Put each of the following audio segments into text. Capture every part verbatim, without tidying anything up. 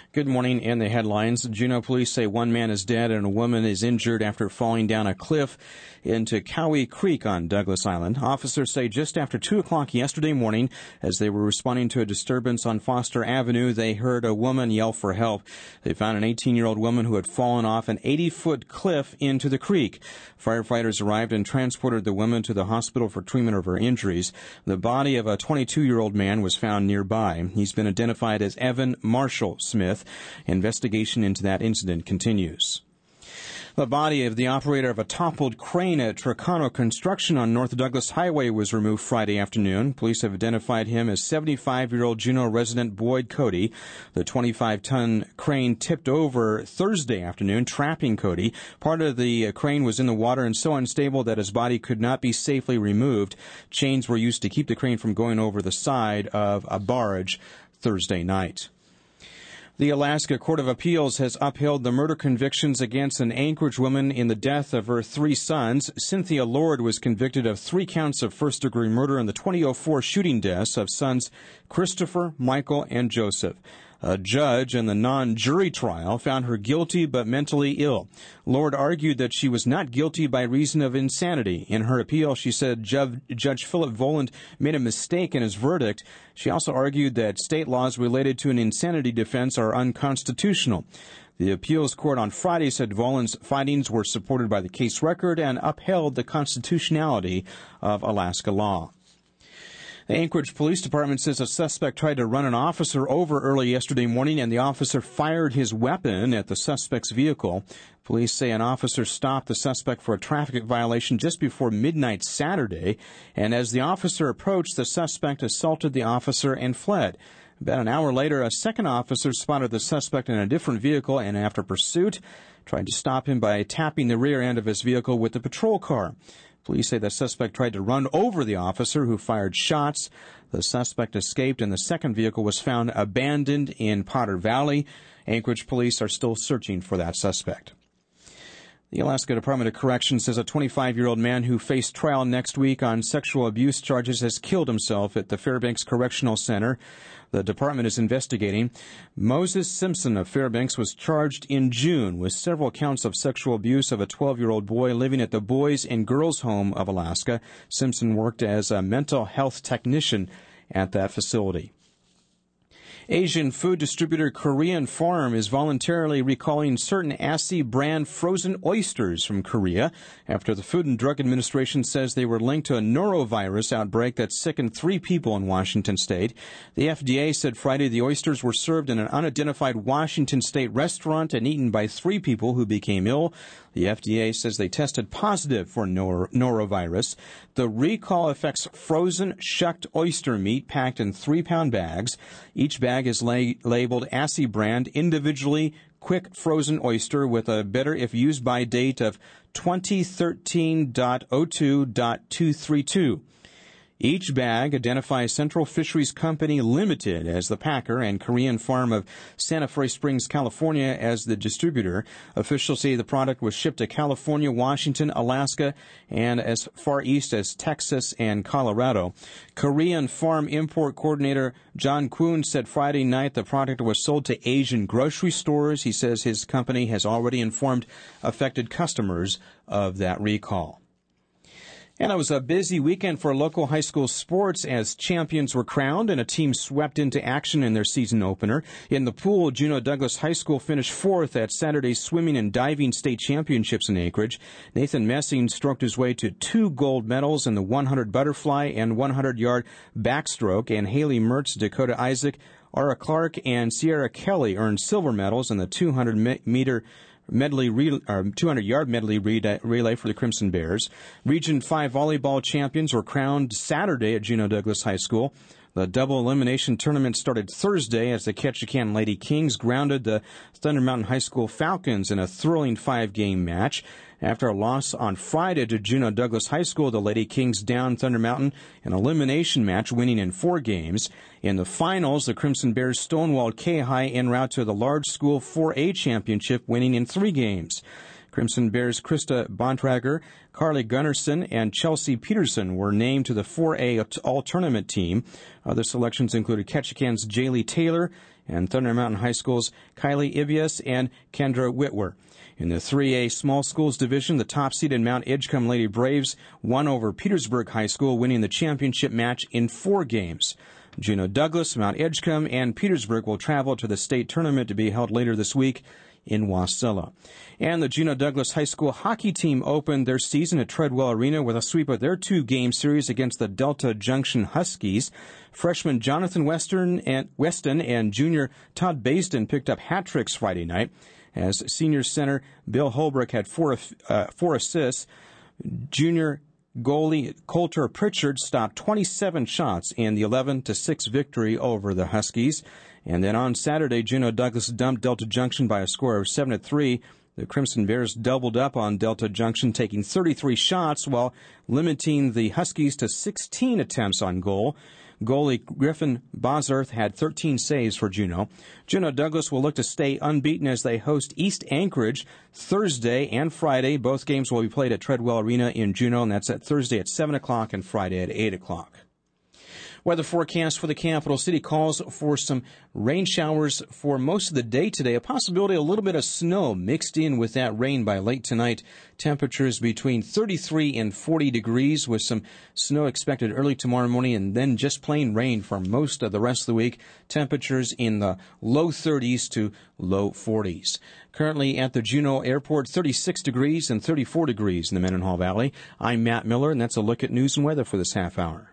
Good morning. In the headlines, Juneau police say one man is dead and a woman is injured after falling down a cliff into Cowie Creek on Douglas Island. Officers say just after two o'clock yesterday morning, as they were responding to a disturbance on Foster Avenue, they heard a woman yell for help. They found an eighteen-year-old woman who had fallen off an eighty-foot cliff into the creek. Firefighters arrived and transported the woman to the hospital for treatment of her injuries. The body of a twenty-two-year-old man was found nearby. He's been identified as Evan Marshall Smith. Investigation into that incident continues. The body of the operator of a toppled crane at Tricano Construction on North Douglas Highway was removed Friday afternoon. Police have identified him as seventy-five-year-old Juneau resident Boyd Cody. The twenty-five-ton crane tipped over Thursday afternoon, trapping Cody. Part of the crane was in the water and so unstable that his body could not be safely removed. Chains were used to keep the crane from going over the side of a barge Thursday night. The Alaska Court of Appeals has upheld the murder convictions against an Anchorage woman in the death of her three sons. Cynthia Lord was convicted of three counts of first-degree murder in the twenty oh four shooting deaths of sons Christopher, Michael, and Joseph. A judge in the non-jury trial found her guilty but mentally ill. Lord argued that she was not guilty by reason of insanity. In her appeal, she said Judge, Judge Philip Voland made a mistake in his verdict. She also argued that state laws related to an insanity defense are unconstitutional. The appeals court on Friday said Voland's findings were supported by the case record and upheld the constitutionality of Alaska law. The Anchorage Police Department says a suspect tried to run an officer over early yesterday morning, and the officer fired his weapon at the suspect's vehicle. Police say an officer stopped the suspect for a traffic violation just before midnight Saturday, and as the officer approached, the suspect assaulted the officer and fled. About an hour later, a second officer spotted the suspect in a different vehicle and, after pursuit, tried to stop him by tapping the rear end of his vehicle with the patrol car. Police say the suspect tried to run over the officer, who fired shots. The suspect escaped, and the second vehicle was found abandoned in Potter Valley. Anchorage police are still searching for that suspect. The Alaska Department of Corrections says a twenty-five-year-old man who faced trial next week on sexual abuse charges has killed himself at the Fairbanks Correctional Center. The department is investigating. Moses Simpson of Fairbanks was charged in June with several counts of sexual abuse of a twelve-year-old boy living at the Boys and Girls Home of Alaska. Simpson worked as a mental health technician at that facility. Asian food distributor Korean Farm is voluntarily recalling certain Asahi brand frozen oysters from Korea after the Food and Drug Administration says they were linked to a norovirus outbreak that sickened three people in Washington state. The F D A said Friday the oysters were served in an unidentified Washington state restaurant and eaten by three people who became ill. The F D A says they tested positive for nor- norovirus. The recall affects frozen shucked oyster meat packed in three-pound bags. Each bag is la- labeled Asahi brand, individually quick frozen oyster with a better if used by date of twenty thirteen oh two two thirty-two. Each bag identifies Central Fisheries Company Limited as the packer and Korean Farm of Santa Fe Springs, California as the distributor. Officials say the product was shipped to California, Washington, Alaska, and as far east as Texas and Colorado. Korean Farm Import Coordinator John Kuhn said Friday night the product was sold to Asian grocery stores. He says his company has already informed affected customers of that recall. And it was a busy weekend for local high school sports as champions were crowned and a team swept into action in their season opener. In the pool, Juneau Douglas High School finished fourth at Saturday's swimming and diving state championships in Anchorage. Nathan Messing stroked his way to two gold medals in the one hundred butterfly and one hundred yard backstroke, and Haley Mertz, Dakota Isaac, Ara Clark, and Sierra Kelly earned silver medals in the two hundred meter medley re- or two hundred yard medley re- relay for the Crimson Bears. Region five volleyball champions were crowned Saturday at Juneau Douglas High School. The double elimination tournament started Thursday as the Ketchikan Lady Kings grounded the Thunder Mountain High School Falcons in a thrilling five-game match. After a loss on Friday to Juneau Douglas High School, the Lady Kings downed Thunder Mountain in an elimination match, winning in four games. In the finals, the Crimson Bears stonewalled K-High en route to the large school four A championship, winning in three games. Crimson Bears' Krista Bontrager, Carly Gunnarsson, and Chelsea Peterson were named to the four A All-Tournament team. Other selections included Ketchikan's Jaylee Taylor and Thunder Mountain High School's Kylie Ibias and Kendra Whitwer. In the three A Small Schools Division, the top-seeded Mount Edgecombe Lady Braves won over Petersburg High School, winning the championship match in four games. Juneau Douglas, Mount Edgecombe, and Petersburg will travel to the state tournament to be held later this week in Wasilla. And the Juneau Douglas High School hockey team opened their season at Treadwell Arena with a sweep of their two-game series against the Delta Junction Huskies. Freshman Jonathan Weston and, Weston and junior Todd Basden picked up hat tricks Friday night, as senior center Bill Holbrook had four, uh, four assists. Junior goalie Coulter Pritchard stopped twenty-seven shots in the eleven to six victory over the Huskies. And then on Saturday, Juneau Douglas dumped Delta Junction by a score of seven to three. The Crimson Bears doubled up on Delta Junction, taking thirty-three shots while limiting the Huskies to sixteen attempts on goal. Goalie Griffin Bosworth had thirteen saves for Juneau. Juneau Douglas will look to stay unbeaten as they host East Anchorage Thursday and Friday. Both games will be played at Treadwell Arena in Juneau, and that's at Thursday at seven o'clock and Friday at eight o'clock. Weather forecast for the capital city calls for some rain showers for most of the day today. A possibility a little bit of snow mixed in with that rain by late tonight. Temperatures between thirty-three and forty degrees with some snow expected early tomorrow morning, and then just plain rain for most of the rest of the week. Temperatures in the low thirties to low forties. Currently at the Juneau Airport, thirty-six degrees and thirty-four degrees in the Mendenhall Valley. I'm Matt Miller, and that's a look at news and weather for this half hour.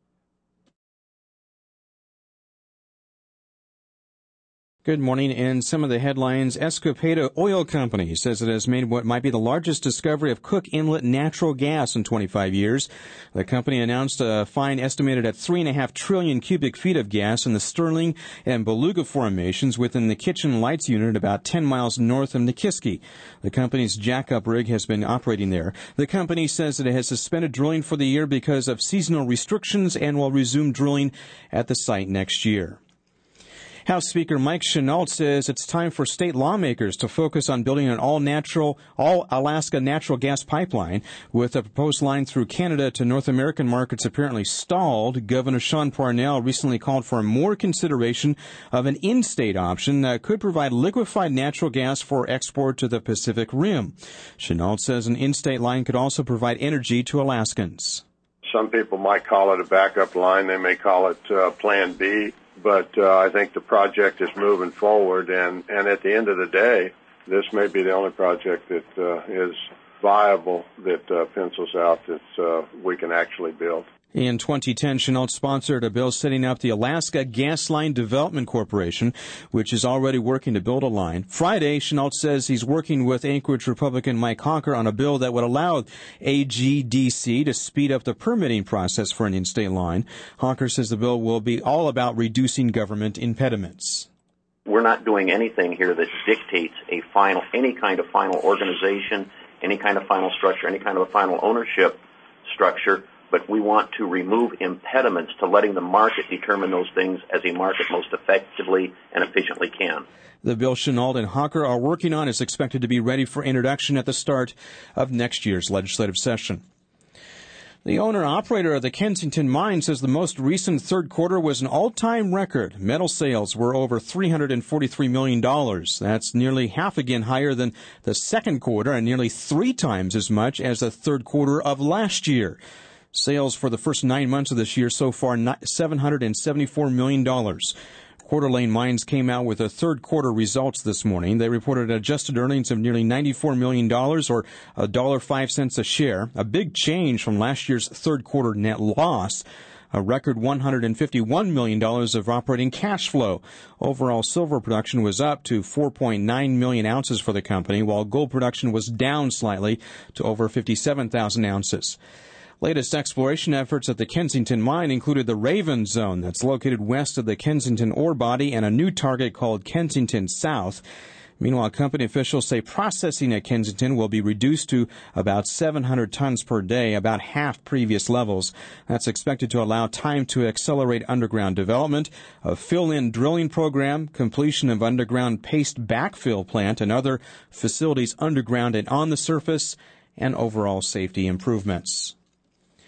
Good morning. In some of the headlines, Escopeta Oil Company says it has made what might be the largest discovery of Cook Inlet natural gas in twenty-five years. The company announced a find estimated at three and a half trillion cubic feet of gas in the Sterling and Beluga formations within the Kitchen Lights unit about ten miles north of Nikiski. The company's jackup rig has been operating there. The company says that it has suspended drilling for the year because of seasonal restrictions and will resume drilling at the site next year. House Speaker Mike Chenault says it's time for state lawmakers to focus on building an all-natural, all-Alaska natural gas pipeline. With a proposed line through Canada to North American markets apparently stalled, Governor Sean Parnell recently called for more consideration of an in-state option that could provide liquefied natural gas for export to the Pacific Rim. Chenault says an in-state line could also provide energy to Alaskans. Some people might call it a backup line. They may call it uh, Plan B. But uh, I think the project is moving forward, and, and at the end of the day, this may be the only project that uh, is viable that uh, pencils out that uh, we can actually build. In twenty ten, Chenault sponsored a bill setting up the Alaska Gas Line Development Corporation, which is already working to build a line. Friday, Chenault says he's working with Anchorage Republican Mike Honker on a bill that would allow A G D C to speed up the permitting process for an in-state line. Honker says the bill will be all about reducing government impediments. We're not doing anything here that dictates a final, any kind of final organization, any kind of final structure, any kind of a final ownership structure. But we want to remove impediments to letting the market determine those things as a market most effectively and efficiently can. The bill Chenault and Honker are working on is expected to be ready for introduction at the start of next year's legislative session. The owner-operator of the Kensington Mine says the most recent third quarter was an all-time record. Metal sales were over three hundred forty-three million dollars. That's nearly half again higher than the second quarter and nearly three times as much as the third quarter of last year. Sales for the first nine months of this year so far, seven hundred seventy-four million dollars. Coeur d'Alene Mines came out with their third quarter results this morning. They reported adjusted earnings of nearly ninety-four million dollars or one dollar and five cents a share, a big change from last year's third quarter net loss. A record one hundred fifty-one million dollars of operating cash flow. Overall silver production was up to four point nine million ounces for the company, while gold production was down slightly to over fifty-seven thousand ounces. Latest exploration efforts at the Kensington Mine included the Raven Zone that's located west of the Kensington ore body and a new target called Kensington South. Meanwhile, company officials say processing at Kensington will be reduced to about seven hundred tons per day, about half previous levels. That's expected to allow time to accelerate underground development, a fill-in drilling program, completion of underground paste backfill plant, and other facilities underground and on the surface, and overall safety improvements.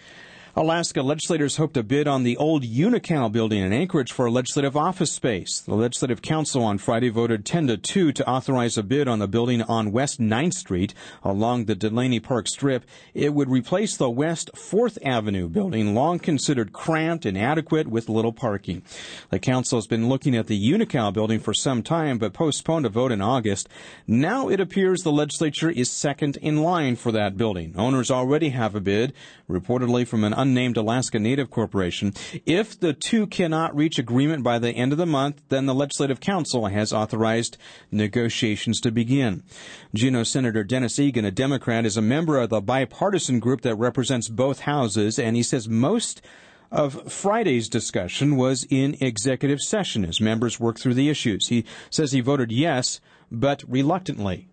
Alaska legislators hope to bid on the old Unocal building in Anchorage for legislative office space. The Legislative Council on Friday voted ten to two to authorize a bid on the building on West ninth Street along the Delaney Park Strip. It would replace the West fourth Avenue building, long considered cramped and inadequate with little parking. The council has been looking at the Unocal building for some time, but postponed a vote in August. Now it appears the legislature is second in line for that building. Owners already have a bid, reportedly from an unnamed Alaska Native Corporation. If the two cannot reach agreement by the end of the month, then the Legislative Council has authorized negotiations to begin. Juneau Senator Dennis Egan, a Democrat, is a member of the bipartisan group that represents both houses, and he says most of Friday's discussion was in executive session as members worked through the issues. He says he voted yes, but reluctantly.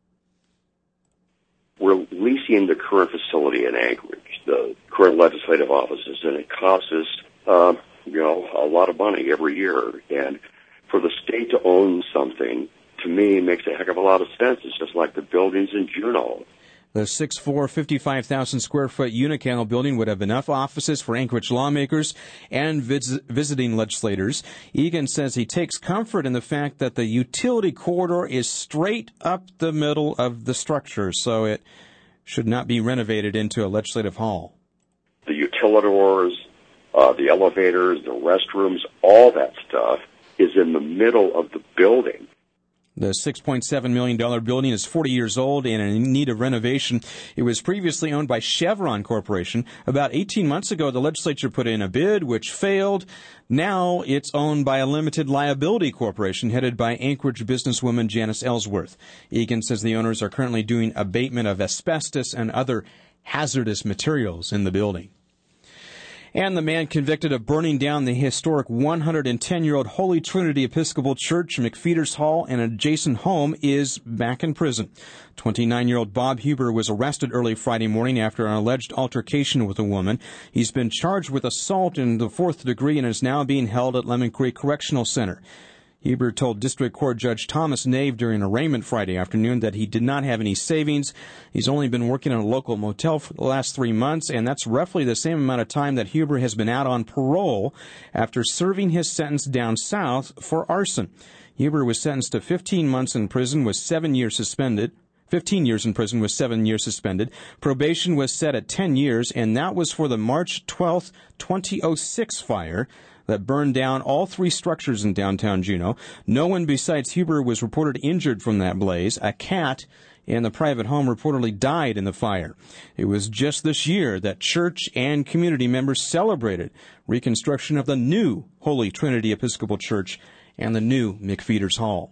We're leasing the current facility in Anchorage, the current legislative offices, and it costs us, uh, you know, a lot of money every year. And for the state to own something, to me, makes a heck of a lot of sense. It's just like the buildings in Juneau. The six foot four, fifty-five thousand square foot Unocal building would have enough offices for Anchorage lawmakers and vis- visiting legislators. Egan says he takes comfort in the fact that the utility corridor is straight up the middle of the structure, so it should not be renovated into a legislative hall. The utilidors, uh, the elevators, the restrooms, all that stuff is in the middle of the building. The six point seven million dollars building is forty years old and in need of renovation. It was previously owned by Chevron Corporation. About eighteen months ago, the legislature put in a bid, which failed. Now it's owned by a limited liability corporation headed by Anchorage businesswoman Janice Ellsworth. Egan says the owners are currently doing abatement of asbestos and other hazardous materials in the building. And the man convicted of burning down the historic one hundred ten-year-old Holy Trinity Episcopal Church, McPheeters Hall, and adjacent home is back in prison. twenty-nine-year-old Bob Huber was arrested early Friday morning after an alleged altercation with a woman. He's been charged with assault in the fourth degree and is now being held at Lemon Creek Correctional Center. Huber told District Court Judge Thomas Nave during arraignment Friday afternoon that he did not have any savings. He's only been working in a local motel for the last three months, and that's roughly the same amount of time that Huber has been out on parole after serving his sentence down south for arson. Huber was sentenced to fifteen months in prison with seven years suspended. fifteen years in prison with seven years suspended. Probation was set at ten years, and that was for the March twelfth, two thousand six fire that burned down all three structures in downtown Juneau. No one besides Huber was reported injured from that blaze. A cat in the private home reportedly died in the fire. It was just this year that church and community members celebrated reconstruction of the new Holy Trinity Episcopal Church and the new McPheeters Hall.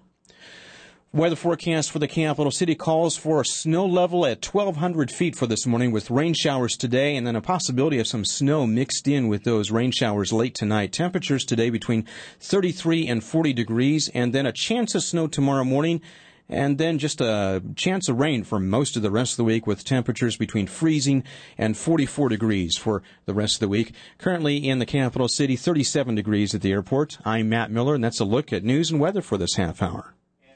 Weather forecast for the capital city calls for a snow level at twelve hundred feet for this morning with rain showers today and then a possibility of some snow mixed in with those rain showers late tonight. Temperatures today between thirty-three and forty degrees and then a chance of snow tomorrow morning and then just a chance of rain for most of the rest of the week with temperatures between freezing and forty-four degrees for the rest of the week. Currently in the capital city, thirty-seven degrees at the airport. I'm Matt Miller and that's a look at news and weather for this half hour.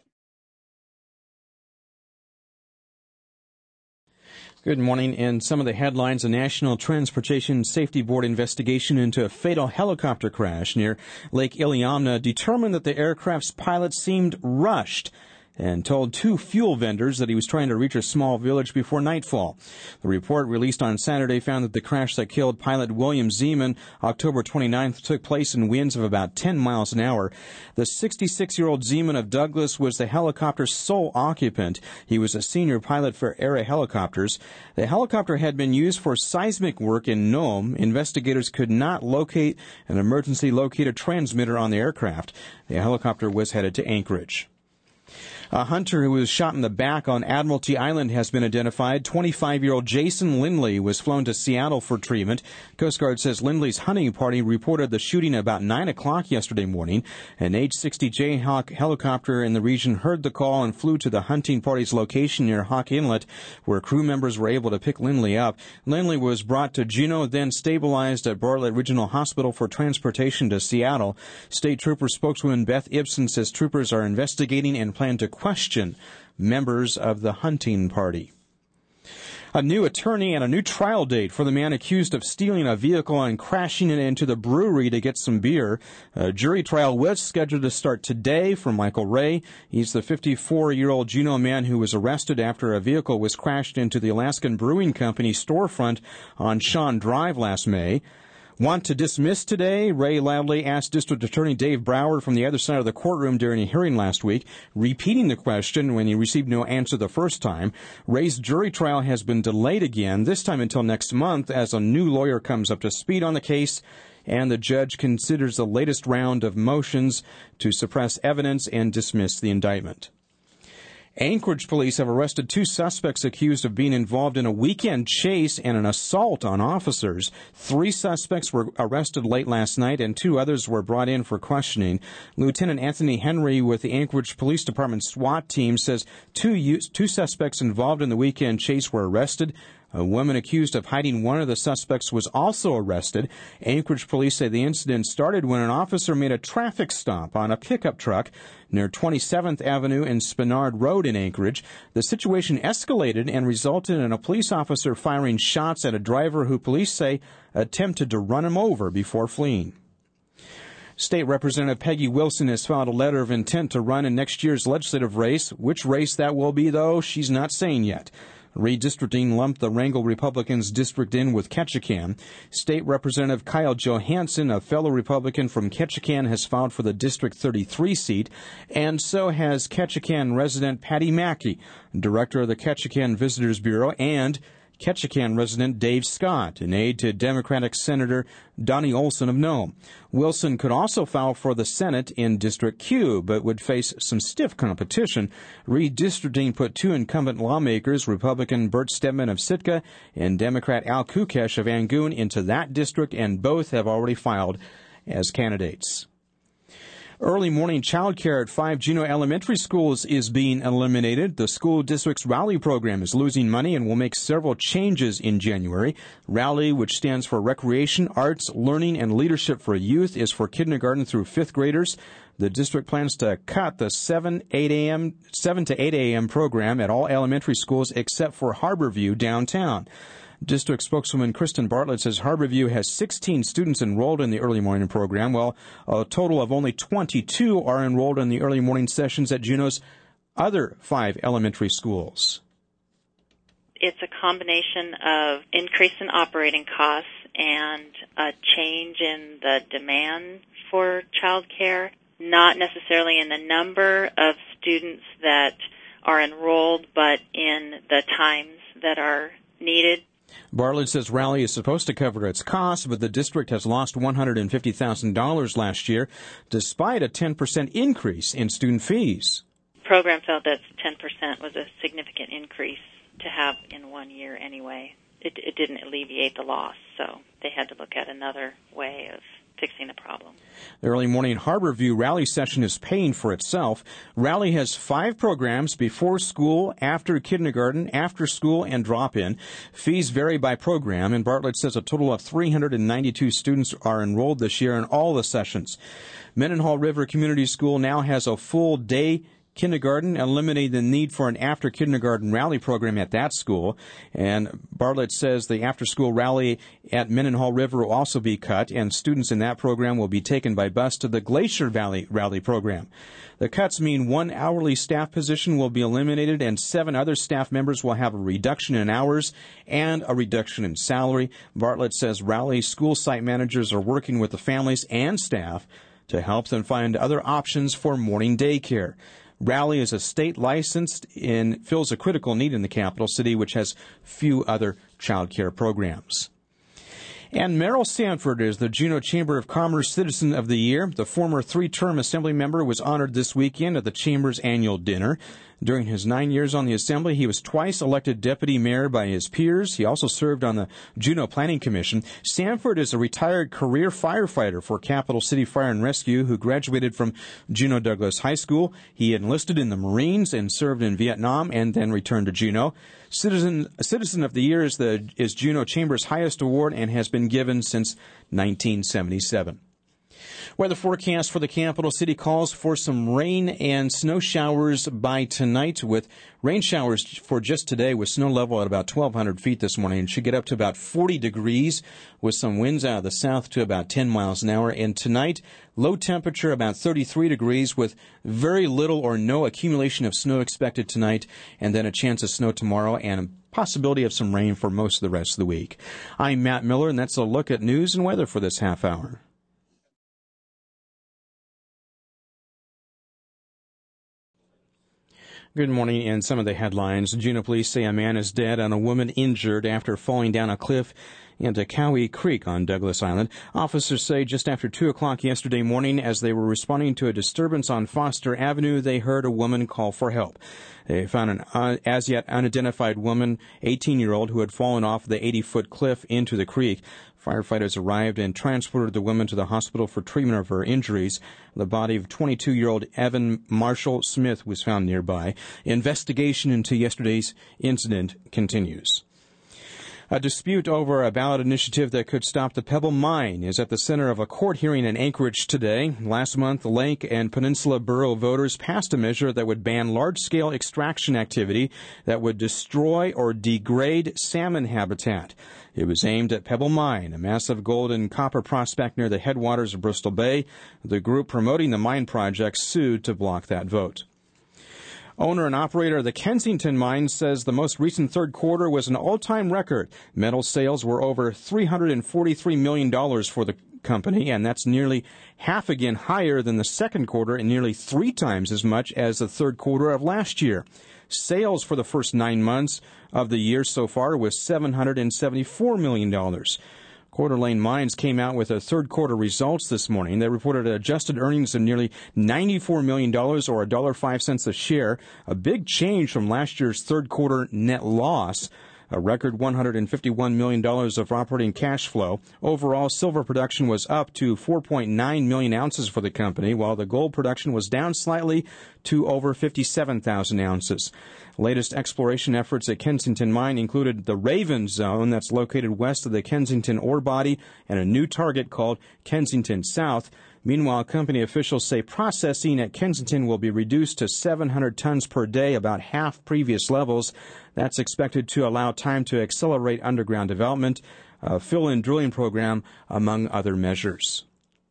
Good morning. And some of the headlines, a National Transportation Safety Board investigation into a fatal helicopter crash near Lake Iliamna determined that the aircraft's pilot seemed rushed and told two fuel vendors that he was trying to reach a small village before nightfall. The report released on Saturday found that the crash that killed pilot William Zeman October twenty-ninth took place in winds of about ten miles an hour. The sixty-six-year-old Zeman of Douglas was the helicopter's sole occupant. He was a senior pilot for Era Helicopters. The helicopter had been used for seismic work in Nome. Investigators could not locate an emergency locator transmitter on the aircraft. The helicopter was headed to Anchorage. A hunter who was shot in the back on Admiralty Island has been identified. twenty-five-year-old Jason Lindley was flown to Seattle for treatment. Coast Guard says Lindley's hunting party reported the shooting about nine o'clock yesterday morning. An H sixty Jayhawk helicopter in the region heard the call and flew to the hunting party's location near Hawk Inlet, where crew members were able to pick Lindley up. Lindley was brought to Juneau, then stabilized at Bartlett Regional Hospital for transportation to Seattle. State Trooper spokeswoman Beth Ibsen says troopers are investigating and plan to question members of the hunting party. A new attorney and a new trial date for the man accused of stealing a vehicle and crashing it into the brewery to get some beer. A jury trial was scheduled to start today for Michael Ray. He's the fifty-four-year-old Juneau man who was arrested after a vehicle was crashed into the Alaskan Brewing Company storefront on Shawn Drive last May. Want to dismiss today? Ray loudly asked District Attorney Dave Brower from the other side of the courtroom during a hearing last week, repeating the question when he received no answer the first time. Ray's jury trial has been delayed again, this time until next month, as a new lawyer comes up to speed on the case, and the judge considers the latest round of motions to suppress evidence and dismiss the indictment. Anchorage police have arrested two suspects accused of being involved in a weekend chase and an assault on officers. Three suspects were arrested late last night, and two others were brought in for questioning. Lieutenant Anthony Henry with the Anchorage Police Department SWAT team says two, two suspects involved in the weekend chase were arrested. A woman accused of hiding one of the suspects was also arrested. Anchorage police say the incident started when an officer made a traffic stop on a pickup truck near twenty-seventh Avenue and Spenard Road in Anchorage. The situation escalated and resulted in a police officer firing shots at a driver who police say attempted to run him over before fleeing. State Representative Peggy Wilson has filed a letter of intent to run in next year's legislative race. Which race that will be, though, she's not saying yet. Redistricting lumped the Wrangell Republicans' district in with Ketchikan. State Representative Kyle Johansson, a fellow Republican from Ketchikan, has filed for the District thirty-three seat, and so has Ketchikan resident Patty Mackey, director of the Ketchikan Visitors Bureau, and Ketchikan resident Dave Scott, an aide to Democratic Senator Donnie Olson of Nome. Wilson could also file for the Senate in District Q, but would face some stiff competition. Redistricting put two incumbent lawmakers, Republican Bert Stedman of Sitka and Democrat Al Kukesh of Angoon, into that district, and both have already filed as candidates. Early morning childcare at five Juneau elementary schools is being eliminated. The school district's Rally program is losing money and will make several changes in January. Rally, which stands for Recreation, Arts, Learning, and Leadership for Youth, is for kindergarten through fifth graders. The district plans to cut the seven to eight a.m. program at all elementary schools except for Harborview downtown. District spokeswoman Kristen Bartlett says Harborview has sixteen students enrolled in the early morning program, while a total of only twenty-two are enrolled in the early morning sessions at Juneau's other five elementary schools. It's a combination of increase in operating costs and a change in the demand for childcare, not necessarily in the number of students that are enrolled, but in the times that are needed. Bartlett says Rally is supposed to cover its costs, but the district has lost one hundred fifty thousand dollars last year, despite a ten percent increase in student fees. The program felt that ten percent was a significant increase to have in one year anyway. It, it didn't alleviate the loss, so they had to look at another way of fixing the problem. The early morning Harborview Rally session is paying for itself. Rally has five programs: before school, after kindergarten, after school, and drop-in. Fees vary by program, and Bartlett says a total of three hundred ninety-two students are enrolled this year in all the sessions. Mendenhall River Community School now has a full day kindergarten, eliminating the need for an after-kindergarten rally program at that school. And Bartlett says the after-school rally at Mendenhall River will also be cut, and students in that program will be taken by bus to the Glacier Valley rally program. The cuts mean one hourly staff position will be eliminated, and seven other staff members will have a reduction in hours and a reduction in salary. Bartlett says rally school site managers are working with the families and staff to help them find other options for morning daycare. Rally is a state licensed and fills a critical need in the capital city, which has few other child care programs. And Merrill Sanford is the Juneau Chamber of Commerce Citizen of the Year. The former three-term assembly member was honored this weekend at the Chamber's annual dinner. During his nine years on the Assembly, he was twice elected deputy mayor by his peers. He also served on the Juneau Planning Commission. Sanford is a retired career firefighter for Capital City Fire and Rescue who graduated from Juneau Douglas High School. He enlisted in the Marines and served in Vietnam and then returned to Juneau. Citizen, Citizen of the Year is, the, is Juneau Chamber's highest award and has been given since nineteen seventy-seven. Weather forecast for the capital city calls for some rain and snow showers by tonight, with rain showers for just today with snow level at about twelve hundred feet this morning. It should get up to about forty degrees with some winds out of the south to about ten miles an hour. And tonight, low temperature about thirty-three degrees with very little or no accumulation of snow expected tonight, and then a chance of snow tomorrow and a possibility of some rain for most of the rest of the week. I'm Matt Miller, and that's a look at news and weather for this half hour. Good morning. And some of the headlines. Juneau police say a man is dead and a woman injured after falling down a cliff into Cowie Creek on Douglas Island. Officers say just after two o'clock yesterday morning, as they were responding to a disturbance on Foster Avenue, they heard a woman call for help. They found an uh, as yet unidentified woman, eighteen-year-old, who had fallen off the eighty-foot cliff into the creek. Firefighters arrived and transported the woman to the hospital for treatment of her injuries. The body of twenty-two-year-old Evan Marshall Smith was found nearby. Investigation into yesterday's incident continues. A dispute over a ballot initiative that could stop the Pebble Mine is at the center of a court hearing in Anchorage today. Last month, Lake and Peninsula Borough voters passed a measure that would ban large-scale extraction activity that would destroy or degrade salmon habitat. It was aimed at Pebble Mine, a massive gold and copper prospect near the headwaters of Bristol Bay. The group promoting the mine project sued to block that vote. Owner and operator of the Kensington mine says the most recent third quarter was an all-time record. Metal sales were over three hundred forty-three million dollars for the company, and that's nearly half again higher than the second quarter and nearly three times as much as the third quarter of last year. Sales for the first nine months of the year so far was seven hundred seventy-four million dollars. Coeur d'Alene Mines came out with their third quarter results this morning. They reported adjusted earnings of nearly ninety-four million dollars or one dollar and five cents a share, a big change from last year's third quarter net loss. A record one hundred fifty-one million dollars of operating cash flow. Overall, silver production was up to four point nine million ounces for the company, while the gold production was down slightly to over fifty-seven thousand ounces. Latest exploration efforts at Kensington Mine included the Raven Zone that's located west of the Kensington ore body and a new target called Kensington South. Meanwhile, company officials say processing at Kensington will be reduced to seven hundred tons per day, about half previous levels. That's expected to allow time to accelerate underground development, a fill-in drilling program, among other measures.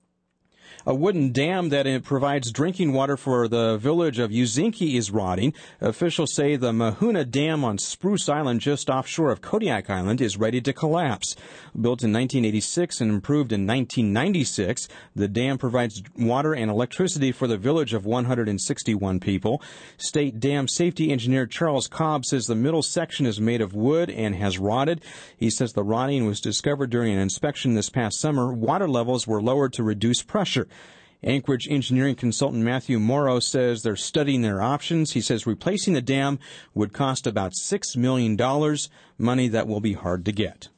A wooden dam that provides drinking water for the village of Uzinki is rotting. Officials say the Mahuna Dam on Spruce Island, just offshore of Kodiak Island, is ready to collapse. Built in nineteen eighty-six and improved in nineteen ninety-six, the dam provides water and electricity for the village of one hundred sixty-one people. State Dam Safety Engineer Charles Cobb says the middle section is made of wood and has rotted. He says the rotting was discovered during an inspection this past summer. Water levels were lowered to reduce pressure. Anchorage engineering consultant Matthew Morrow says they're studying their options. He says replacing the dam would cost about six million dollars, money that will be hard to get.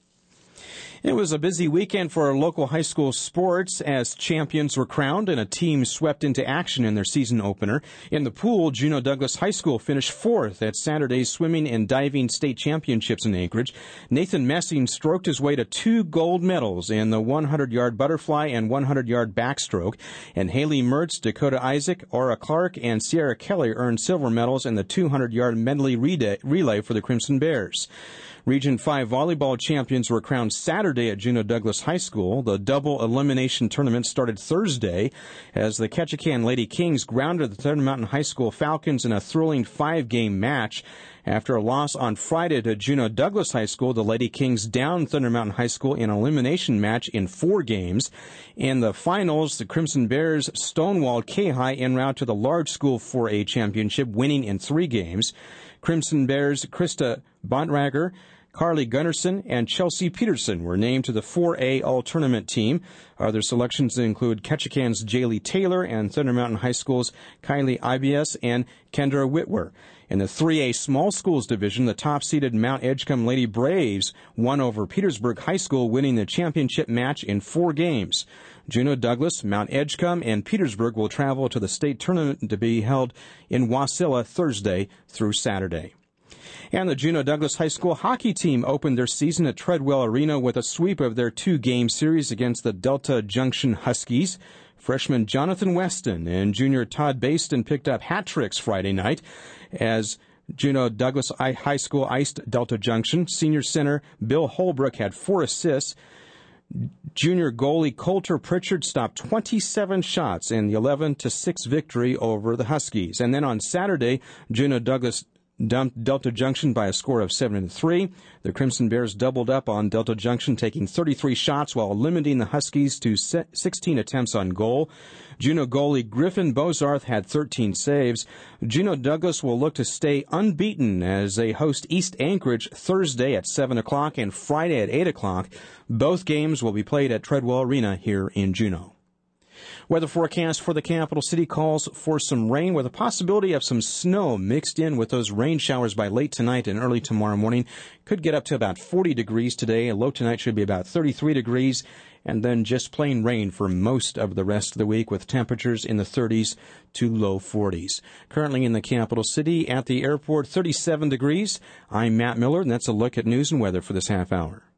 It was a busy weekend for local high school sports as champions were crowned and a team swept into action in their season opener. In the pool, Juneau Douglas High School finished fourth at Saturday's swimming and diving state championships in Anchorage. Nathan Messing stroked his way to two gold medals in the hundred-yard butterfly and hundred-yard backstroke. And Haley Mertz, Dakota Isaac, Aura Clark, and Sierra Kelly earned silver medals in the two hundred-yard medley relay for the Crimson Bears. Region five volleyball champions were crowned Saturday at Juneau Douglas High School. The double elimination tournament started Thursday as the Ketchikan Lady Kings grounded the Thunder Mountain High School Falcons in a thrilling five-game match. After a loss on Friday to Juneau Douglas High School, the Lady Kings downed Thunder Mountain High School in an elimination match in four games. In the finals, the Crimson Bears stonewalled K-High en route to the large school four A championship, winning in three games. Crimson Bears' Krista Bontrager, Carly Gunnarsson, and Chelsea Peterson were named to the four A All-Tournament team. Other selections include Ketchikan's Jaylee Taylor and Thunder Mountain High School's Kylie Ibias and Kendra Whitwer. In the three A Small Schools division, the top-seeded Mount Edgecombe Lady Braves won over Petersburg High School, winning the championship match in four games. Juneau Douglas, Mount Edgecombe, and Petersburg will travel to the state tournament to be held in Wasilla Thursday through Saturday. And the Juneau Douglas High School hockey team opened their season at Treadwell Arena with a sweep of their two-game series against the Delta Junction Huskies. Freshman Jonathan Weston and junior Todd Baston picked up hat tricks Friday night as Juneau Douglas High School iced Delta Junction. Senior center Bill Holbrook had four assists. Junior goalie Coulter Pritchard stopped twenty-seven shots in the eleven to six victory over the Huskies. And then on Saturday, Juneau Douglas dumped Delta Junction by a score of seven to three. The Crimson Bears doubled up on Delta Junction, taking thirty-three shots while limiting the Huskies to sixteen attempts on goal. Juneau goalie Griffin Bozarth had thirteen saves. Juneau Douglas will look to stay unbeaten as they host East Anchorage Thursday at seven o'clock and Friday at eight o'clock. Both games will be played at Treadwell Arena here in Juneau. Weather forecast for the capital city calls for some rain with a possibility of some snow mixed in with those rain showers by late tonight and early tomorrow morning. Could get up to about forty degrees today. A low tonight should be about thirty-three degrees, and then just plain rain for most of the rest of the week with temperatures in the thirties to low forties. Currently in the capital city at the airport, thirty-seven degrees. I'm Matt Miller, and that's a look at news and weather for this half hour.